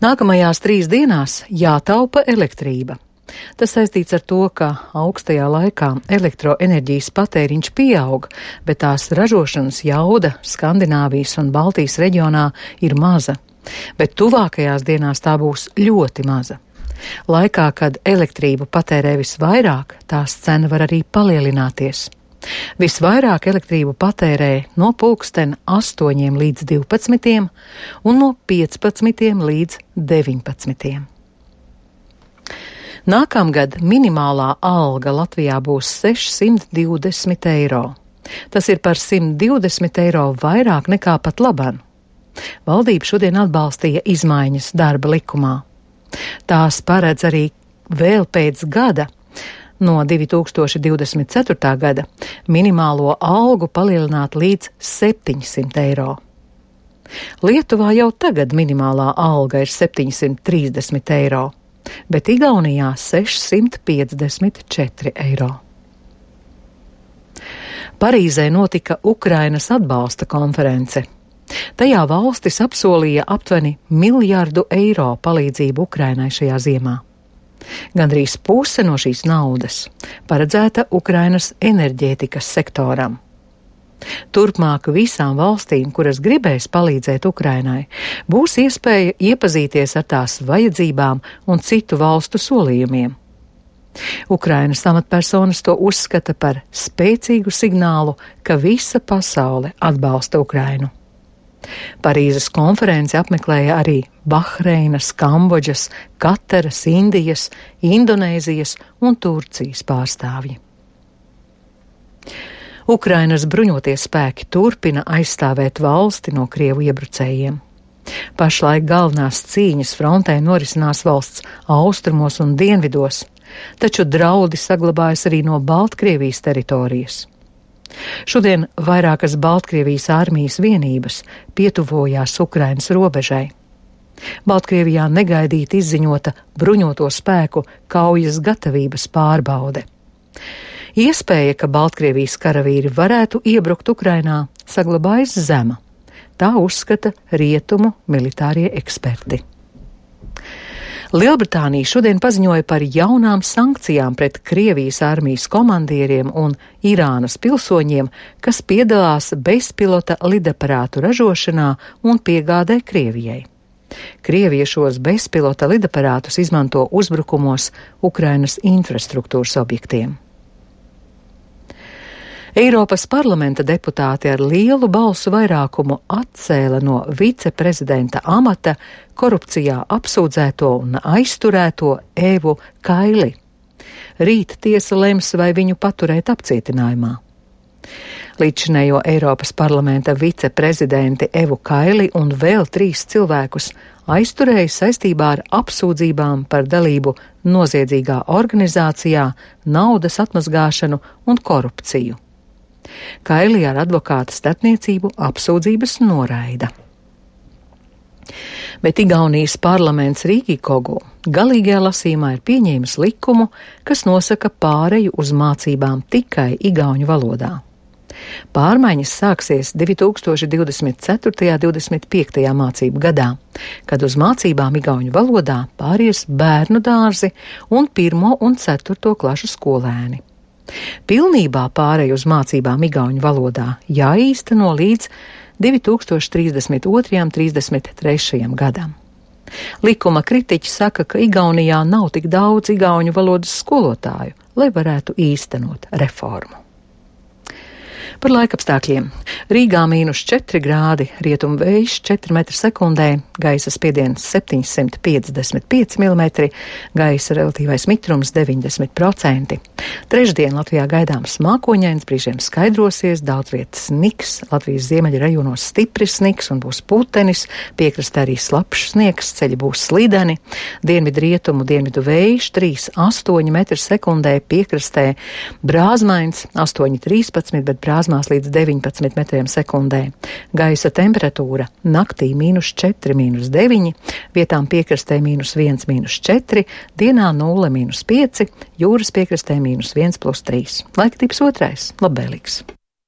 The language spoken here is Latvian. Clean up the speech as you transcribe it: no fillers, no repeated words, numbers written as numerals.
Nākamajās 3 dienās jātaupa elektrība. Tas saistīts ar to, ka augstajā laikā elektroenerģijas patēriņš pieaug, bet tās ražošanas jauda Skandināvijas un Baltijas reģionā ir maza, bet tuvākajās dienās tā būs ļoti maza. Laikā, kad elektrību patērē visvairāk, tās cena var arī palielināties. Visvairāk elektrību patērē no 8 līdz 12 un no 15 līdz 19. Nākamgad minimālā alga Latvijā būs 620 eiro. Tas ir par 120 eiro vairāk nekā pat laban. Valdība šodien atbalstīja izmaiņas darba likumā. Tās paredz arī vēl pēc gada, no 2024. gada, minimālo algu palielināt līdz 700 eiro. Lietuvā jau tagad minimālā alga ir 730 eiro, bet Igaunijā 654 eiro. Parīzē notika Ukrainas atbalsta konference. Tajā valstis apsolīja aptuveni 1 miljardu eiro palīdzību Ukrainai šajā ziemā. Gandrīz puse no šīs naudas paredzēta Ukrainas enerģētikas sektoram. Turpmāk visām valstīm, kuras gribēs palīdzēt Ukrainai, būs iespēja iepazīties ar tās vajadzībām un citu valstu solījumiem. Ukrainas amatpersonas to uzskata par spēcīgu signālu, ka visa pasaule atbalsta Ukrainu. Parīzes konferenci apmeklēja arī Bahreinas, Kambodžas, Kataras, Indijas, Indonēzijas un Turcijas pārstāvji. Ukrainas bruņotie spēki turpina aizstāvēt valsti no Krievu iebrucējiem. Pašlaik galvenās cīņas frontē norisinās valsts austrumos un dienvidos, taču draudi saglabājas arī no Baltkrievijas teritorijas. Šodien vairākas Baltkrievijas armijas vienības pietuvojās Ukrainas robežai. Baltkrievijā negaidīti izziņota bruņoto spēku kaujas gatavības pārbaude. Iespēja, ka Baltkrievijas karavīri varētu iebrukt Ukrainā, saglabājas zema. Tā uzskata rietumu militārie eksperti. Lielbritānija šodien paziņoja par jaunām sankcijām pret Krievijas armijas komandieriem un Irānas pilsoņiem, kas piedalās bezpilota lidaparātu ražošanā un piegādē Krievijai. Krievija šos bezpilota lidaparātus izmanto uzbrukumos Ukrainas infrastruktūras objektiem. Eiropas parlamenta deputāti ar lielu balsu vairākumu atcēla no viceprezidenta amata korupcijā apsūdzēto un aizturēto Evu Kaili. Rīt tiesa lems, vai viņu paturēt apcietinājumā. Līdzinējo Eiropas parlamenta viceprezidenti Evu Kaili un vēl 3 cilvēkus aizturēja saistībā ar apsūdzībām par dalību noziedzīgā organizācijā, naudas atmazgāšanu un korupciju. Kaili ar advokāta starpniecību apsūdzības noraida. Bet Igaunijas parlaments Rīgikogu galīgajā lasījumā ir pieņēmis likumu, kas nosaka pāreju uz mācībām tikai igauņu valodā. Pārmaiņas sāksies 2024.–25. mācību gadā, kad uz mācībām igauņu valodā pāries bērnu dārzi un 1. un 4. klašu skolēni. Pilnībā pāreju uz mācībām igauņu valodā jāīsteno līdz 2032.–33. gadam. Likuma kritiķi saka, ka Igaunijā nav tik daudz igauņu valodas skolotāju, lai varētu īstenot reformu. Par laikapstākļiem. Rīgā -4 grādi, rietumu vējš 4 metri sekundē, gaisa spiediens 755 mm, gaisa relatīvais mitrums 90%. Trešdien Latvijā gaidāms mākoņains, brīžiem skaidrosies, daudz vietas sniks, Latvijas ziemeļa rajonos stipris sniks un būs putenis, piekrastē arī slapšs sniegs, ceļi būs slideni, dienvidu rietumu, dienvidu vējš 3,8 metri sekundē, piekrastē brāzmains 8,13, bet brāzmās līdz 19 metriem sekundē. Gaisa temperatūra naktī -4, -9, vietām piekrastē -1, -4, dienā 0, -5, jūras piekrastē -1, +3. Laiktips 2. Labvēlīgs.